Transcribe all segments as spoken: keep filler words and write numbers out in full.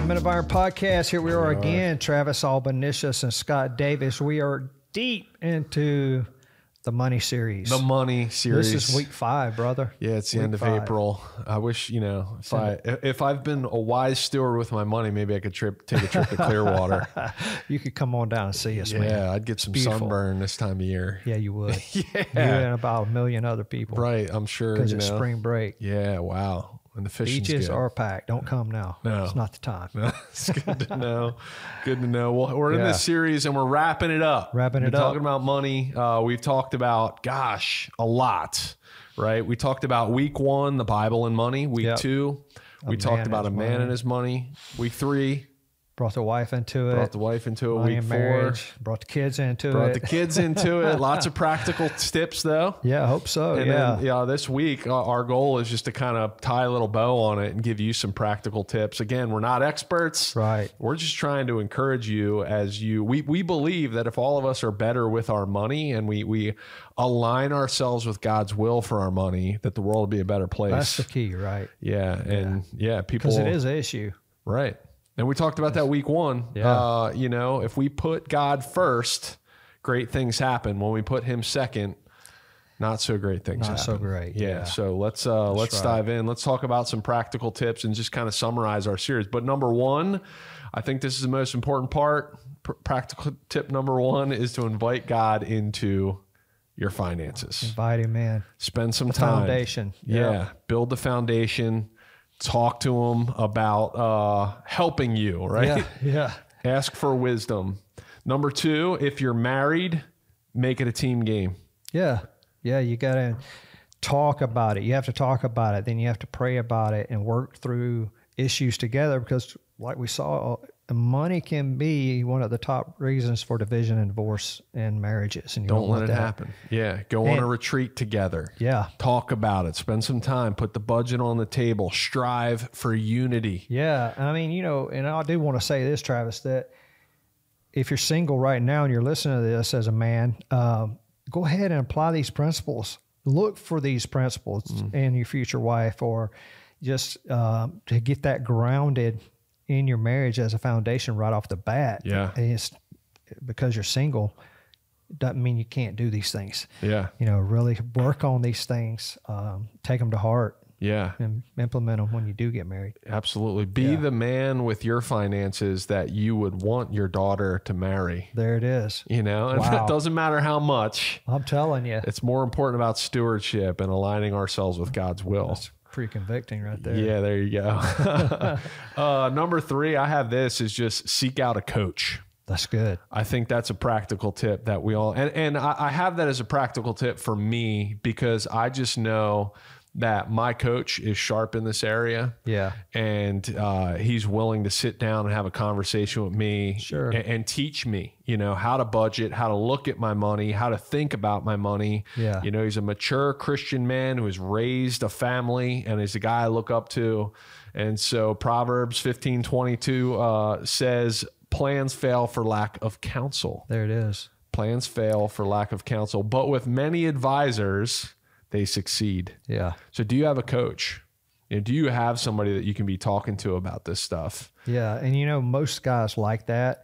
Men of Iron podcast. Here we are again. Travis Albanisius and Scott Davis. We are deep into the money series. The money series. This is week five, brother. Yeah, it's the week end of five. April. I wish, you know, if I if I've been a wise steward with my money, maybe I could trip take a trip to Clearwater. You could come on down and see us, yeah, man. I'd get some beautiful. sunburn this time of year. Yeah, you would. yeah. You and about a million other people. Right, I'm sure. Because you it's know. spring break. Yeah, wow. And the fishing's Beaches good. are packed. Don't come now. No. It's not the time. No, it's good to know. Good to know. Well, we're in Yeah. this series and we're wrapping it up. Wrapping we're it up. Talking about money. Uh, we've talked about, gosh, a lot, right? We talked about week one, the Bible and money. Week Yep. two, we man talked and about a his man money. and his money. Week three, Brought the wife into it. brought the wife into it. money Week and four, marriage. Brought the kids into brought it. the kids into it. Lots of practical tips, though. Yeah, I hope so. And yeah. then, yeah, this week, uh, our goal is just to kind of tie a little bow on it and give you some practical tips. Again, we're not experts. Right. We're just trying to encourage you as you, we, we believe that if all of us are better with our money and we, we align ourselves with God's will for our money, that the world will be a better place. That's the key, right? yeah. And yeah, people. Because it is an issue. Right. And we talked about that week one. Yeah. Uh, you know, if we put God first, great things happen. When we put him second, not so great things Not happen. so great, Yeah. yeah. So let's uh let's right. dive in. Let's talk about some practical tips and just kind of summarize our series. But number one, I think this is the most important part. Pr- practical tip number one is to invite God into your finances. Invite him in. Spend some The time. foundation. Yeah. Yeah. Build the foundation. Talk to him about uh, helping you, right? Yeah. Yeah. Ask for wisdom. Number two, if you're married, make it a team game. Yeah. Yeah. You got to talk about it. You have to talk about it. Then you have to pray about it and work through issues together because, like we saw, money can be one of the top reasons for division and divorce in marriages. And you don't, Don't want let it that. happen. Yeah. Go on And- a retreat together. Yeah. Talk about it. Spend some time. Put the budget on the table. Strive for unity. Yeah. I mean, you know, and I do want to say this, Travis, that if you're single right now and you're listening to this as a man, um, go ahead and apply these principles. Look for these principles Mm. in your future wife or just um, to get that grounded in your marriage as a foundation right off the bat. Yeah. And it's because you're single, it doesn't mean you can't do these things. Yeah. You know, really work on these things, um, take them to heart Yeah. and implement them when you do get married. Absolutely. Be Yeah. the man with your finances that you would want your daughter to marry. There it is. You know, and Wow. it doesn't matter how much. I'm telling you, It's more important about stewardship and aligning ourselves with God's will. that's pretty convicting right there. Yeah, there you go. uh, number three, I have this is just seek out a coach. That's good. I think that's a practical tip that we all, and, and I, I have that as a practical tip for me because I just know that my coach is sharp in this area. Yeah. And uh, he's willing to sit down and have a conversation with me Sure. and, and teach me, you know, how to budget, how to look at my money, how to think about my money. Yeah. You know, he's a mature Christian man who has raised a family and is a guy I look up to. And so Proverbs fifteen twenty-two uh, says, plans fail for lack of counsel. There it is. Plans fail for lack of counsel, but with many advisors, they succeed. Yeah. So do you have a coach? You know, do you have somebody that you can be talking to about this stuff? Yeah. And you know, most guys like that.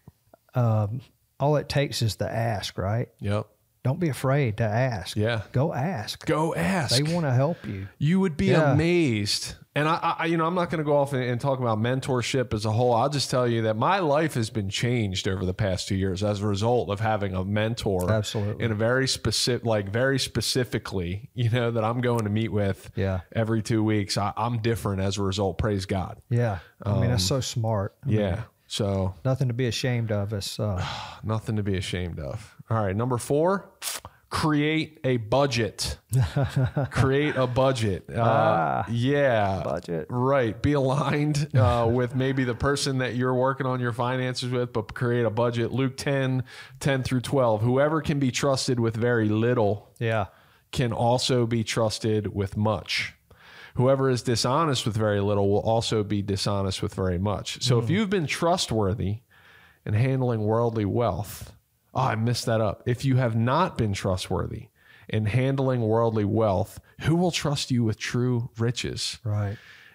Um, all it takes is to ask, right? Yep. Don't be afraid to ask. Yeah. Go ask. Go ask. They want to help you. You would be Yeah. amazed. And I, I, you know, I'm not going to go off and, and talk about mentorship as a whole. I'll just tell you that my life has been changed over the past two years as a result of having a mentor. Absolutely. In a very specific, like very specifically, you know, that I'm going to meet with Yeah. every two weeks. I, I'm different as a result. Praise God. Yeah. I mean, that's so smart. I mean, Yeah. So nothing to be ashamed of. It's, uh, nothing to be ashamed of. All right. Number four, create a budget. Create a budget. Uh, Ah, yeah. budget. Right. Be aligned uh, with maybe the person that you're working on your finances with, but create a budget. Luke ten, ten through twelve. Whoever can be trusted with very little yeah. can also be trusted with much. Whoever is dishonest with very little will also be dishonest with very much. So if you've been trustworthy in handling worldly wealth, oh, I messed that up. If you have not been trustworthy in handling worldly wealth, who will trust you with true riches? Right.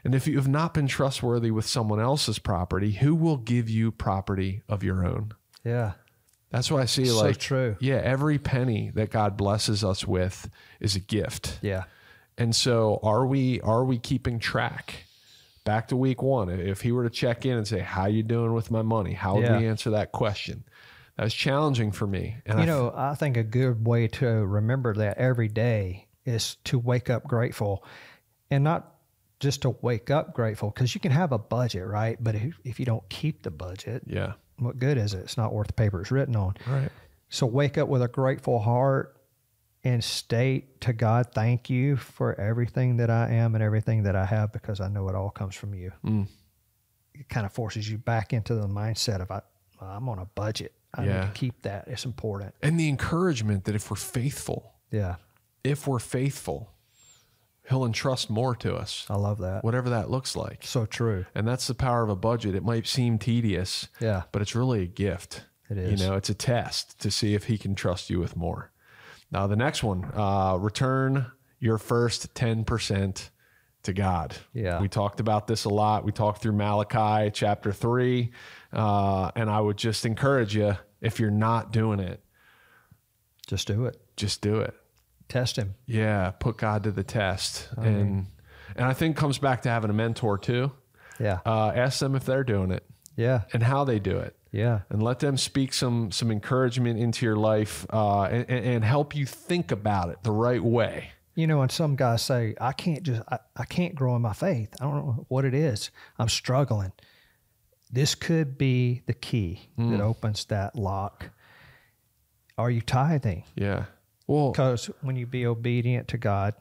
And if you have not been trustworthy with someone else's property, who will give you property of your own? Yeah. That's why I see So like, true. yeah, every penny that God blesses us with is a gift. Yeah. And so are we, are we keeping track? Back to week one, if he were to check in and say, how you doing with my money? How would Yeah. we answer that question? That was challenging for me. And You I, know, I think a good way to remember that every day is to wake up grateful, and not just to wake up grateful, because you can have a budget, right? But if, if you don't keep the budget, yeah, what good is it? It's not worth the paper it's written on. right. So wake up with a grateful heart and state to God, thank you for everything that I am and everything that I have, because I know it all comes from you. Mm. It kind of forces you back into the mindset of, I, I'm on a budget. I Yeah. need to keep that. It's important. And the encouragement that if we're faithful, Yeah. if we're faithful, he'll entrust more to us, I love that. whatever that looks like. So true. And that's the power of a budget. It might seem tedious, Yeah. but it's really a gift. It is. You know, it's a test to see if he can trust you with more. Now, the next one, uh, return your first ten percent to God. Yeah. We talked about this a lot. We talked through Malachi chapter three. Uh, and I would just encourage you, if you're not doing it, Just do it. just do it. Test him. Yeah. Put God to the test. I and, mean- and I think it comes back to having a mentor too. Yeah. Uh, ask them if they're doing it Yeah. and how they do it. Yeah. And let them speak some some encouragement into your life uh, and, and help you think about it the right way. You know, and some guys say, I can't just, I, I can't grow in my faith. I don't know what it is. I'm struggling. This could be the key Mm. that opens that lock. Are you tithing? Yeah. Well, Because when you be obedient to God,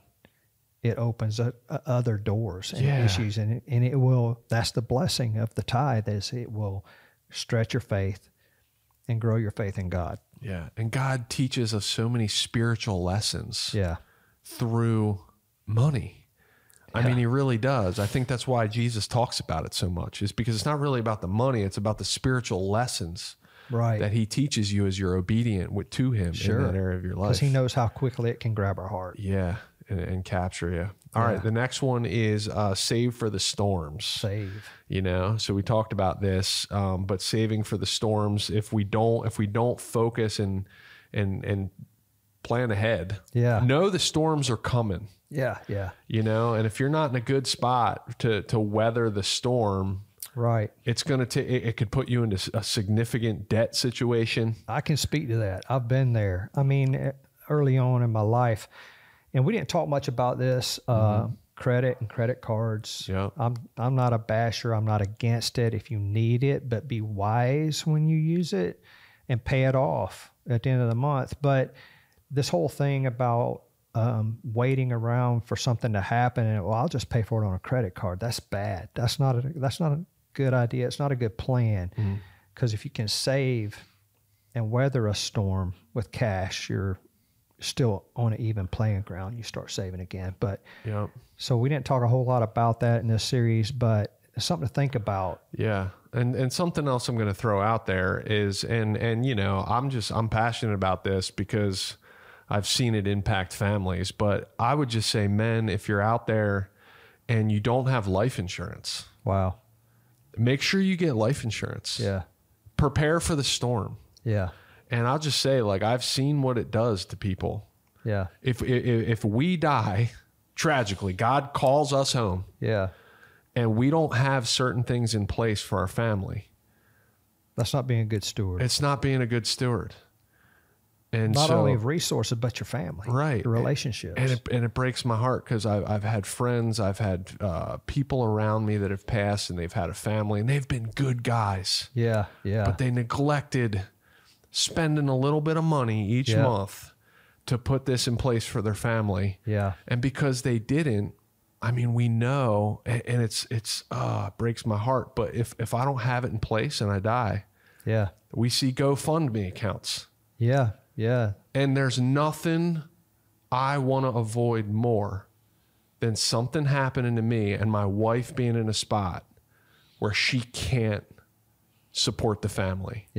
it opens up uh, other doors and Yeah. issues, and it, and it will. That's the blessing of the tithe, is it will stretch your faith and grow your faith in God. yeah. And God teaches us so many spiritual lessons Yeah, through money. I Yeah. mean, he really does. I think that's why Jesus talks about it so much, is because it's not really about the money. It's about the spiritual lessons right. that he teaches you as you're obedient with, to him Sure. in that area of your life. Because He knows how quickly it can grab our heart. Yeah. And, and capture you. All right. Yeah. The next one is uh, save for the storms. Save. You know, so we talked about this, um, but saving for the storms. If we don't, if we don't focus and and and plan ahead, Yeah. know the storms are coming. Yeah, yeah, You know, and if you're not in a good spot to to weather the storm, right. it's gonna take. It, it could put you into a significant debt situation. I can speak to that. I've been there. I mean, eh, early on in my life, and we didn't talk much about this, uh, credit and credit cards. Yeah. I'm I'm not a basher. I'm not against it if you need it, but be wise when you use it and pay it off at the end of the month. But this whole thing about um, waiting around for something to happen and, well, I'll just pay for it on a credit card. That's bad. That's not a, that's not a good idea. It's not a good plan, because if you can save and weather a storm with cash, you're still on an even playing ground. You start saving again. But Yeah. so we didn't talk a whole lot about that in this series, but it's something to think about. Yeah. And and something else I'm going to throw out there is, and and you know, I'm just I'm passionate about this because I've seen it impact families, but I would just say, men, if you're out there and you don't have life insurance, Wow. make sure you get life insurance. Yeah. Prepare for the storm. Yeah. And I'll just say, like, I've seen what it does to people. Yeah. If if, if we die tragically, God calls us home, Yeah. and we don't have certain things in place for our family, That's not being a good steward. it's not being a good steward. And Not so, only of resources, but your family. Right. Your relationships. and it, and it breaks my heart because I've, I've had friends, I've had uh, people around me that have passed, and they've had a family, and they've been good guys, yeah. Yeah. but they neglected spending a little bit of money each Yeah. month to put this in place for their family. yeah. And because they didn't, I mean, we know, and, and it's, it's, uh, it breaks my heart. But if, if I don't have it in place and I die, Yeah. we see GoFundMe accounts. Yeah. Yeah. And there's nothing I want to avoid more than something happening to me and my wife being in a spot where she can't support the family. Yeah.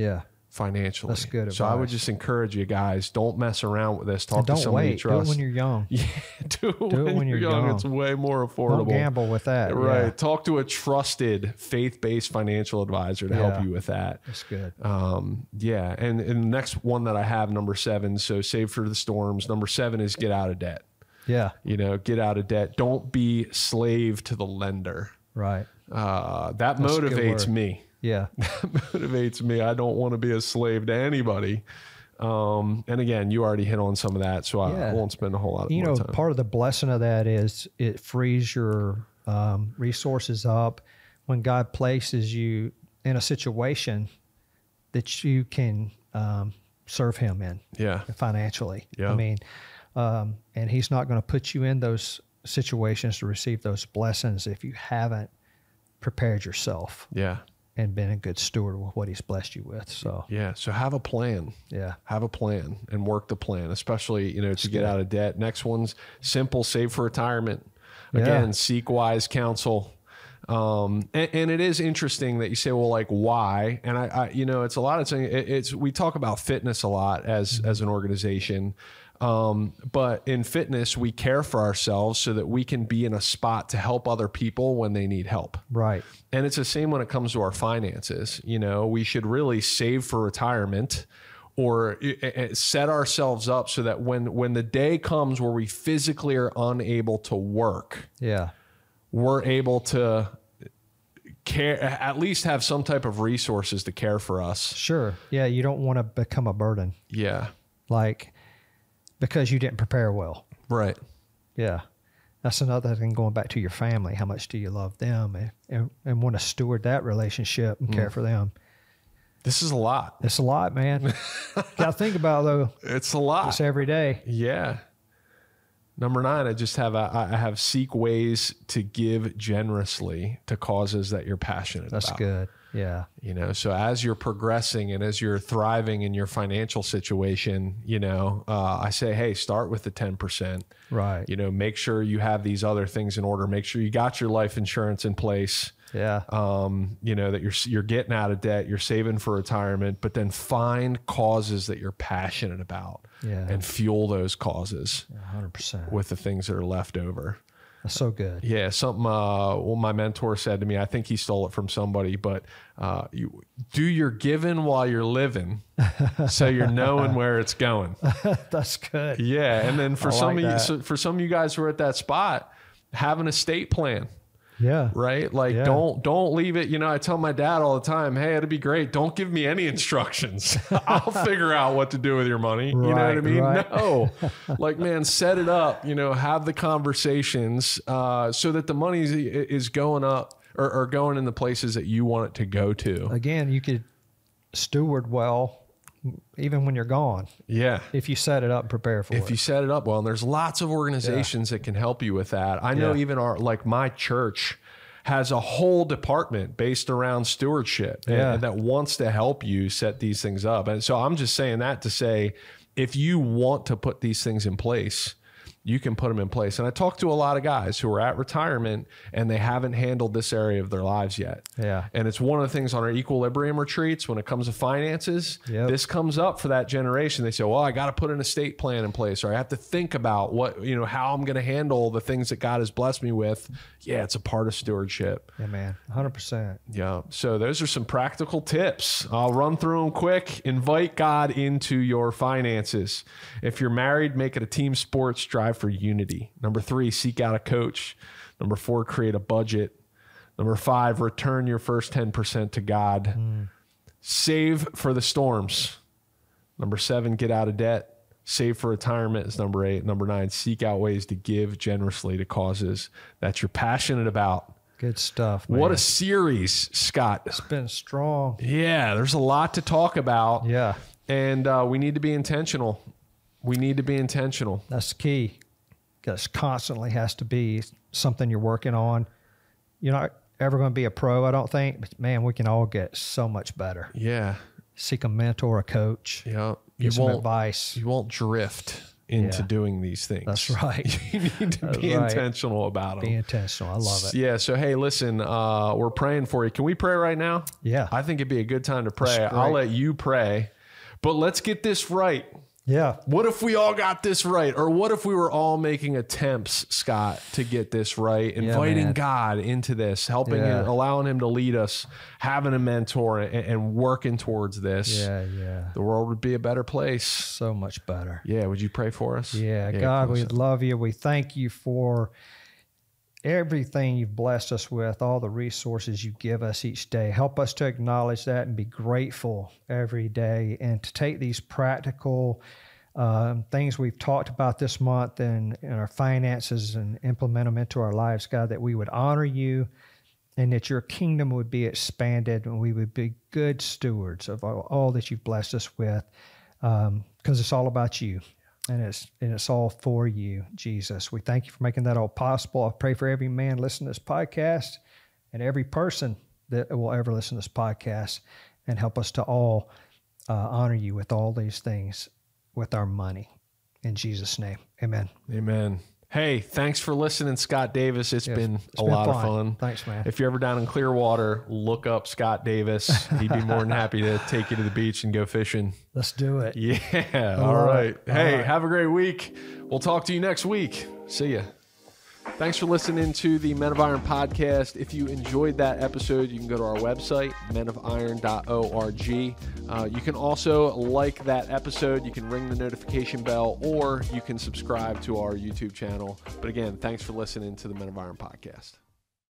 financially. That's good So I would advice. just encourage you guys, don't mess around with this. Talk And to don't somebody wait. you trust. Do it when you're young. Yeah, do it, Do it when you're young. It's way more affordable. Don't gamble with that. Right. Yeah, Talk to a trusted faith-based financial advisor to Yeah. help you with that. that's good. Um, yeah. And, and the next one that I have, number seven, so save for the storms. Number seven is get out of debt. Yeah, You know, get out of debt. Don't be slave to the lender. right. Uh, that That's a good motivates word. me. Yeah, That motivates me. I don't want to be a slave to anybody. Um, and again, you already hit on some of that, so I, Yeah. I won't spend a whole lot of you more know, time. part of the blessing of that is it frees your um, resources up when God places you in a situation that you can um, serve Him in Yeah. financially. Yeah. I mean, um, and He's not going to put you in those situations to receive those blessings if you haven't prepared yourself Yeah. and been a good steward with what He's blessed you with. So, Yeah. So have a plan. yeah, Have a plan and work the plan, especially, you know, to get out of debt. Next one's simple, save for retirement. Again, Yeah. seek wise counsel. Um, and, and it is interesting that you say, well, like why? And I, I you know, it's a lot of things. It, it's, we talk about fitness a lot as, as an organization. Um, but in fitness, we care for ourselves so that we can be in a spot to help other people when they need help. right. And it's the same when it comes to our finances. You know, we should really save for retirement or uh, uh, set ourselves up so that when, when the day comes where we physically are unable to work, Yeah, we're able to care, at least have some type of resources to care for us. sure. Yeah, you don't want to become a burden. Yeah. Like, because you didn't prepare well. Right. Yeah. That's another thing going back to your family. How much do you love them and, and, and want to steward that relationship and care for them? This is a lot. It's a lot, man. Got to think about it, though. It's a lot. It's every day. Yeah. Number nine, I just have, a, I have seek ways to give generously to causes that you're passionate That's about. good. Yeah. You know, so as you're progressing and as you're thriving in your financial situation, you know, uh, I say, hey, start with the ten percent. Right. You know, make sure you have these other things in order. Make sure you got your life insurance in place. Yeah. Um, you know, that you're you're getting out of debt, you're saving for retirement, but then find causes that you're passionate about Yeah. and fuel those causes one hundred percent. with the things that are left over. That's so good. Yeah, something. Uh, well, my mentor said to me, I think he stole it from somebody, but uh, you do your giving while you're living, so you're knowing where it's going. That's good. Yeah, and then for I some like of you, that. so for some of you guys who are at that spot, have an estate plan. Yeah. Right? Like Yeah. don't don't leave it. You know, I tell my dad all the time, hey, it'd be great. Don't give me any instructions. I'll figure out what to do with your money. You know what I Right, mean? right. No. Like, man, set it up, you know, have the conversations uh, so that the money is, is going up or, or going in the places that you want it to go to. Again, you could steward well even when you're gone Yeah. if you set it up and prepare for If it. you set it up well, and there's lots of organizations that can help you with that. I know Yeah. even our, like my church has a whole department based around stewardship and- Yeah. and that wants to help you set these things up. And so I'm just saying that to say, if you want to put these things in place, you can put them in place. And I talk to a lot of guys who are at retirement and they haven't handled this area of their lives yet. Yeah. And it's one of the things on our equilibrium retreats when it comes to finances. Yep. This comes up for that generation. They say, well, I got to put an estate plan in place, or I have to think about what, you know, how I'm going to handle the things that God has blessed me with. Yeah, it's a part of stewardship. Yeah, man. one hundred percent. Yeah. So those are some practical tips. I'll run through them quick. Invite God into your finances. If you're married, make it a team sport. Strive for unity. Number three, seek out a coach. Number four, create a budget. Number five, return your first ten percent to God. Mm. Save for the storms. Number seven, get out of debt. Save for retirement is number eight. Number nine, seek out ways to give generously to causes that you're passionate about. Good stuff, man. What a series, Scott. It's been strong. Yeah, there's a lot to talk about. Yeah. And uh, we need to be intentional. We need to be intentional. That's the key. Because constantly has to be something you're working on. You're not ever going to be a pro, I don't think. But man, we can all get so much better. Yeah. Seek a mentor, a coach. Yeah. Get You some won't, advice. you won't drift. into Yeah. doing these things. That's right. You need to That's be right. intentional about them. Be intentional. I love it. Yeah. So, hey, listen, uh, we're praying for you. Can we pray right now? Yeah. I think it'd be a good time to pray. That's I'll great. let you pray, but let's get this right. Yeah. What if we all got this right? Or what if we were all making attempts, Scott, to get this right, inviting man. God into this, helping Yeah. him, allowing him to lead us, having a mentor and, and working towards this, Yeah. Yeah. the world would be a better place. So much better. Yeah. Would you pray for us? Yeah, God, close we it. love you. We thank you for everything you've blessed us with, all the resources you give us each day. Help us to acknowledge that and be grateful every day, and to take these practical um, things we've talked about this month and in our finances and implement them into our lives, God, that we would honor you and that your kingdom would be expanded and we would be good stewards of all, all that you've blessed us with, um, because it's all about you. And it's and it's all for you, Jesus. We thank you for making that all possible. I pray for every man listening to this podcast and every person that will ever listen to this podcast, and help us to all uh, honor you with all these things with our money. In Jesus' name, amen. Amen. Hey, thanks for listening, Scott Davis. It's Yes, been it's a been lot of fun. fun. Thanks, man. If you're ever down in Clearwater, look up Scott Davis. He'd be more than happy to take you to the beach and go fishing. Let's do it. Yeah. All All right. right. Hey, All right. have a great week. We'll talk to you next week. See ya. Thanks for listening to the Men of Iron podcast. If you enjoyed that episode, you can go to our website, men of iron dot org. Uh, you can also like that episode. You can ring the notification bell, or you can subscribe to our YouTube channel. But again, thanks for listening to the Men of Iron podcast.